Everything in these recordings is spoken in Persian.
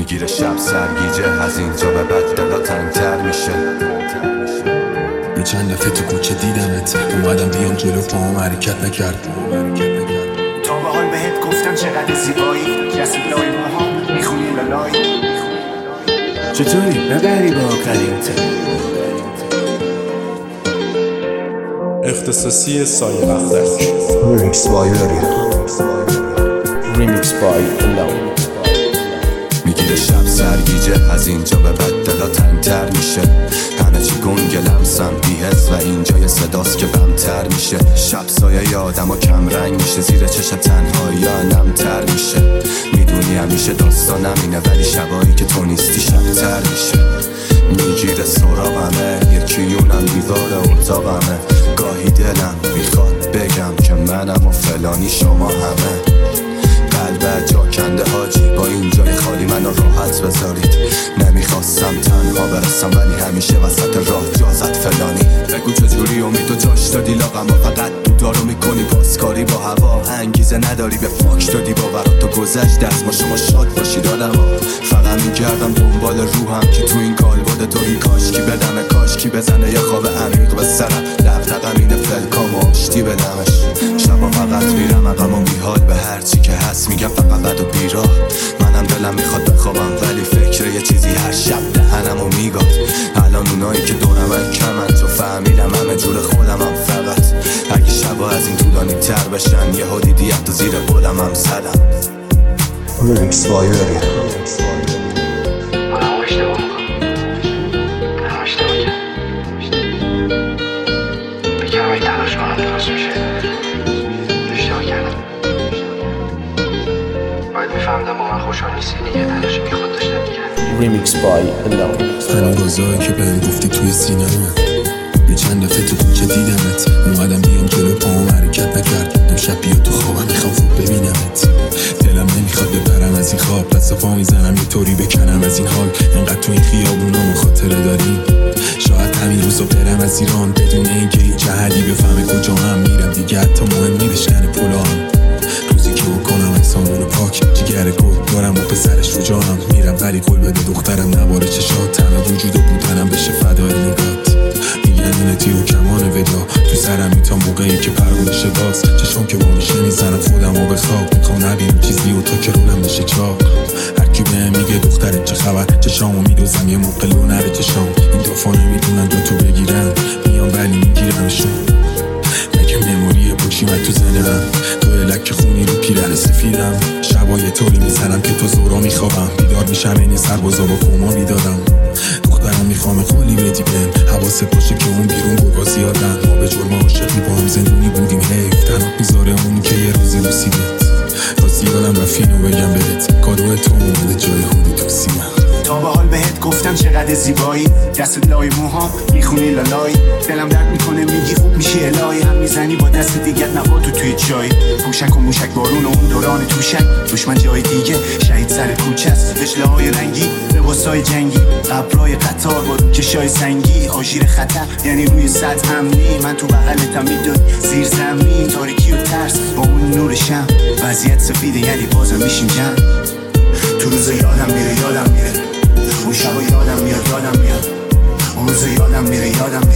میگیره شب سرگیجه، از اینجا به بعد دلا تنگتر میشه. یه چند دفعه تو کوچه دیدمت، اومدم بیام جلو پاهم حرکت نکرد. تا به حال بهت گفتم چقدر زیبایی، جسد لای موهام میخونی لالای. چطوری؟ ببری با قریمته اختصاصی سایه وقتک. Remix by Alone. میگیره شب سرگیجه، از اینجا به بعد دلا تنگتر میشه. همه چی گنگ لمسم بی‌حس و اینجا یه صداست که بمتر میشه. شب سایه آدم و کم رنگ میشه، زیر چشم تنهایی نمتر میشه. میدونی همیشه داستانم اینه، ولی شبایی که تو نیستی شبتر میشه. میگیره سراغمه، یکیونم دیوار اتاقمه. گاهی دلم میخواد بگم که منم و فلانی شما همه. قلب جا کنده حاجی، با این جای خالی منو راحت بذارید. نمیخواستم تنها برسم ولی همیشه وسط راه جازت فلانی. بگو چجوری امید و جاش دادی لاغم و فقط دودارو میکنی پاسکاری با هوا. انگیزه نداری به فاک دادی باورات و گذشت دست ما شما شاد باشید آدما. فقط میگردم دنبال روحم که تو این کالبد تو این کاشکی بدمه، کاشکی بزنه یه خواب عمیق به سرم. دقدقم اینه فلکام و آشتی بدمش. شبا فقط میرم عقم و بیحال به هرچی که هست میگم فقط بد و بیراه. منم دلم میخواد بخوابم ولی فکر یه چیزی هر شب دهنمو میگاد. الان اونایی که دورم کمن، تو فهمیدم همه جور خودمم. فقط اگه شبا از این طولانی تر بشن، یه ها دیدی حتی زیر قلمم زدم. Remix by Alone. Remix by Alone. هنو گازایی که بهم گفتی توی سینمه. یه چند دفعه تو کوچه دیدمت، اومدم بیام جلو پاهم حرکت نکرد. امشب بیا تو خوابم، میخوام خوب ببینمت. دلم نمیخواد ببرم از این خواب، دست پا میزنم یه طوری بکنم از این حال. انقدر تو این خیابونا مخاطره داریم، شاید همین روزا برم از ایران بدون اینکه هیچ احدی بفهمه کجا هم میرم. دیگه حتی مهم نی بشن پولام. روزی که بکنم اکسامونو پاک، جگر گل دارم و پسرش رو جانم. میرم ولی قول بده دخترم نباره چشات، تنها وجود و بودنم بشه فدای نگات. میگن اینه تیر و کمان ودا تو سرم این تا موقعی که پرونشه باز. چشم که بامیشه میزنم خودم و به خواب، میخوام نبینم چیزی و تا که رونم بشه چاق. هرکی بهم میگه دخترت چه خبر، چشامو میدوزم یه موقع لو نره چشام. این دفعه نمیدونن دو تو بگیرن، میام ولی میگیرمشون. لکه مموری پشیمت تو زنم، توی لکه خونی رو پیرن سفیدم. شبای طوری میزنم که تو زورا میخوابم، بیدار میشم این سربازا با کوما میدادم. دخترم میخوام قولی بدی بهم، حواست باشه که اون بیرون گوگا زیادن. ما به جرم عاشقی با هم زندونی بودیم، حیف تنات میذاره اون که یه روزی رسیدت. راستی یادم رفت اینو بگم بهت، کادو تو اومده جای خودی تو سینم. تا به حال بهت گفتم چقدر زیبایی، دست لای موهام میخونی لالای. دلم درد میکنه میگی خوب میشی الهی، هم میزنی با دست دیگه نباتو توی چای. پوشک و موشک بارون و اون دوران توشک، دشمن جای دیگه شهید سر کوچه است. فشله های رنگی، لباسای جنگی، قبرای قطار با روکشای سنگی. آژیر خطر یعنی روی سطح امنی، من تو بغلتم میدونی زیر زمین. تاریکی و ترس با اون نور شم، وضعیت سفیده یعنی بازم میشیم جمع. تو روز یادم میره اون شبا یادم میاد اون روز یادم میره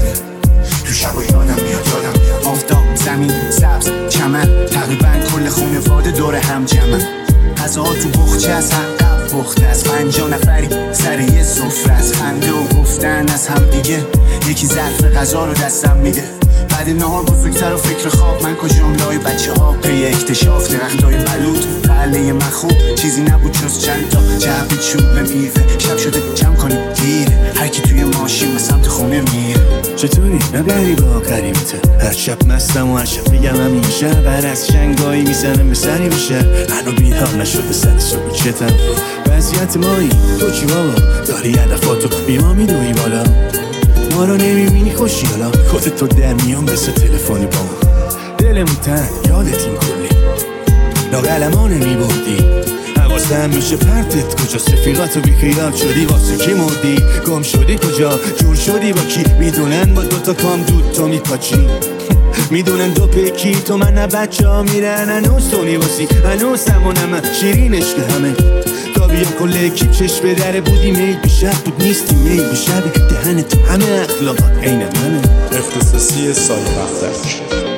تو شبا یادم میاد. آفتاب، زمین، سبز، چمن، تقریبا کل خانواده دور هم جمعن. غذاها تو بخچه از حقب پخته از 50 نفری سر یه سفره، از خنده و گفتن از هم دیگه. یکی ظرف غذا رو دستم میده، بعد نهار بزرگتر و فکر خواب. من کجام لای بچه ها پی اکتشاف، درختای بلود قله مخوب. چیزی نبود جز چند تا جعبه چوب میوه. شب شده جمع کنیم دیره، هر کی توی ماشین به سمت خونه میره. چطوری؟ نبری با قریمته. هر شب مستم و هر شب بگم همین شب، هر از شنگایی میزنم به سری بشه. هنو بیدار نشده سر صبح چتم. وضعیت مایی تو چی بابا؟ داری هدفاتو بی ما میدوی بالا. ما رو نمیبینی خوشی حالا، خودت تو در میان بسه تلفنی با ما. دلمون تن یادت این کلی لاغلمان میبردی. حواسم میشه پرتت کجاست، رفیقاتو بیخیال شدی واسه کی مردی. گم شدی کجا، جور شدی با کی، میدونن با دوتا کام دود تو میپاچی. میدونن دو پیکی تو من نه بچه ها میرن. هنوز تو میباسی هنوز همونم شیرینش که همه حسابیم کل اکیپ چشم به دره بودی میل به شب بود نیستی میل به شب دهن تو همه اخلاقات عین منه. اختصاصی سایه بختک.